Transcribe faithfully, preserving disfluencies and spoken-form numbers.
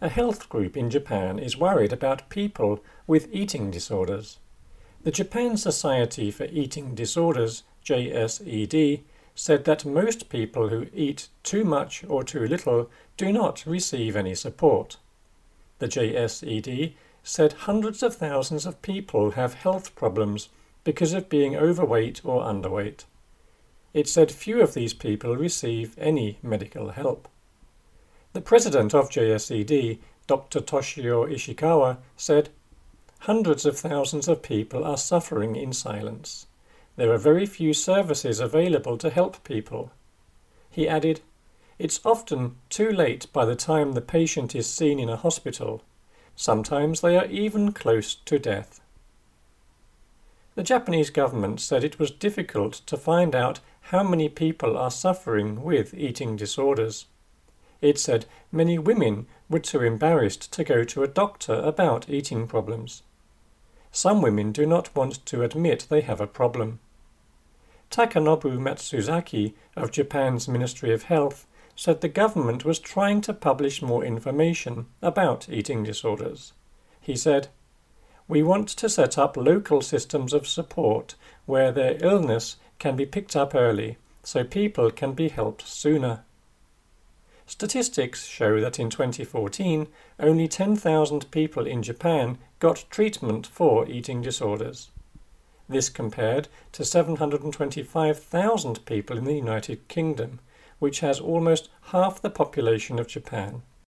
A health group in Japan is worried about people with eating disorders. The Japan Society for Eating Disorders, J S E D, said that most people who eat too much or too little do not receive any support. The J S E D said hundreds of thousands of people have health problems because of being overweight or underweight. It said few of these people receive any medical help. The president of J S E D, Doctor Toshio Ishikawa, said, "Hundreds of thousands of people are suffering in silence. There are very few services available to help people." He added, "It's often too late by the time the patient is seen in a hospital. Sometimes they are even close to death." The Japanese government said it was difficult to find out how many people are suffering with eating disorders. It said many women were too embarrassed to go to a doctor about eating problems. Some women do not want to admit they have a problem. Takanobu Matsuzaki of Japan's Ministry of Health said the government was trying to publish more information about eating disorders. He said, "We want to set up local systems of support where their illness can be picked up early so people can be helped sooner." Statistics show that in twenty fourteen, only ten thousand people in Japan got treatment for eating disorders. This compared to seven hundred twenty-five thousand people in the United Kingdom, which has almost half the population of Japan.